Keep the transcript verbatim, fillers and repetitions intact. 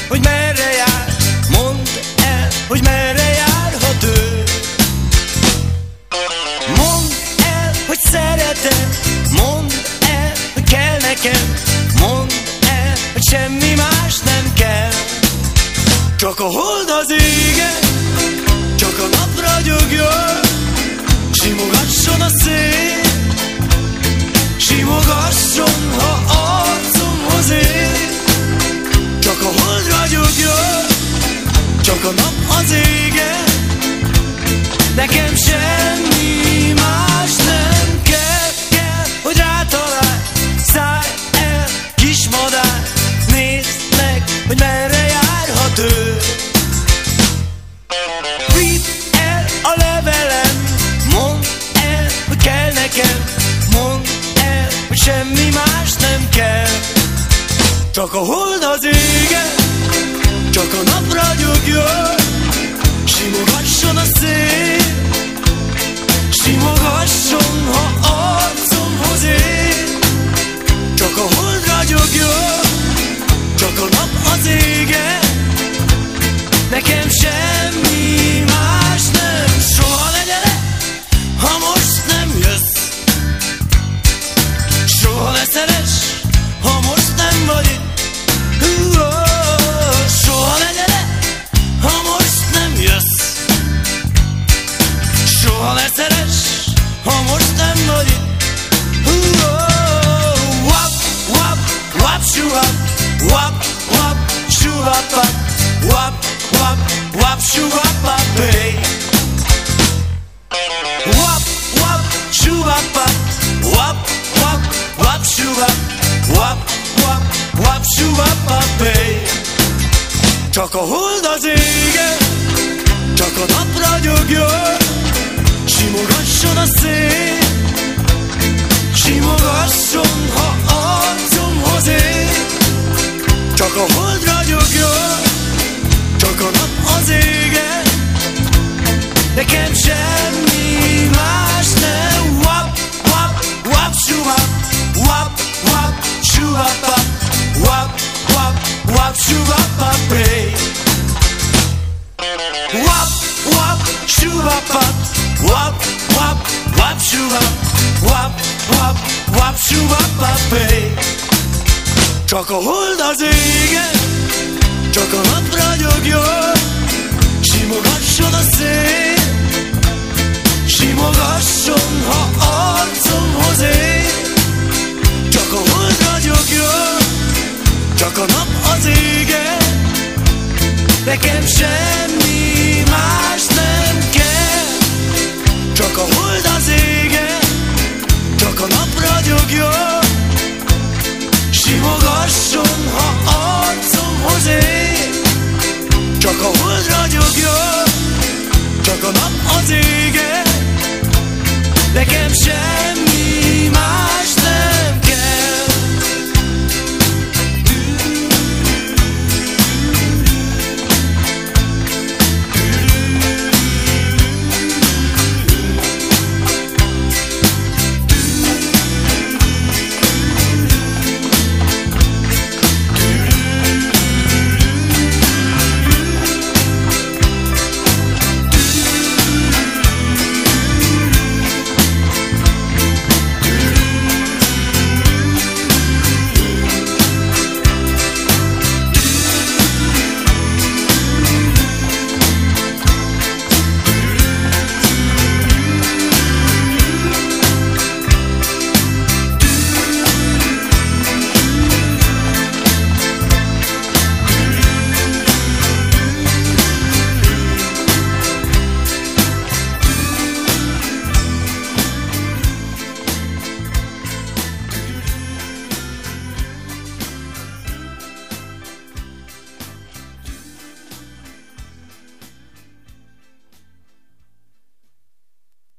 hogy merre jár, mondd el, hogy merre járhat ő. Mondd el, hogy szereted, mondd el, hogy kell nekem, mondd el, hogy semmi más nem kell. Csak a hold az égen, csak a nap ragyogjon, simogasson a szél, simogasson, ha arcomhoz ér. Csak a hold ragyogjon, csak a nap az égen, nekem semmi más nem kell. Kell, hogy rátalálj, szállj el, kis madár, nézd meg, hogy merre járhat ő. Vidd el a levelem, mondd el, hogy kell nekem, mondd el, hogy semmi más nem kell. Csak a hold az égen, csak a nap ragyogjon, simogasson a szél, simogasson, ha arcomhoz ér. Csak a hold ragyogjon, csak a nap az égen, nekem semmi más nem. Soha ne gyere, ha most nem jössz, soha ne szeress, ha most nem vagy itt. Soha ne gyere, ha most nem jössz, soha ne szeress, ha most nem vagy itt. Wap, wap, wap, shuwap, wap, wap, shuwap, wap, wap, wap, shuwap, hey. Wap, wap, shuwap, wap, wap, wap, shuwap, wap, wap, wap, shuwap, hey. Csak a hold az égen, csak a nap ragyogjon, simogasson a szél, simogasson, ha arcomhoz ér. Csak a hold ragyogjon, csak a nap az égen, nekem semmi más nem. Wap, wap, wap, shuwap, wap, wap, shuwap, wap, wap, wap, shuwap, hey. Wap, wap, shuwap, wap, wap, wap, shuwap, wap, wap, wap, shuwap, hey. Csak a hold az égen, csak a nap ragyogjon, simogasson a szél, simogasson, ha arcomhoz ér. Csak a hold ragyogjon, csak a nap az égen, nekem semmi más nem kell. Csak a hold az égen, csak a nap ragyogjon, simogasson, ha arcomhoz ér. Csak a hold ragyogjon, csak a nap az égen, nekem semmi más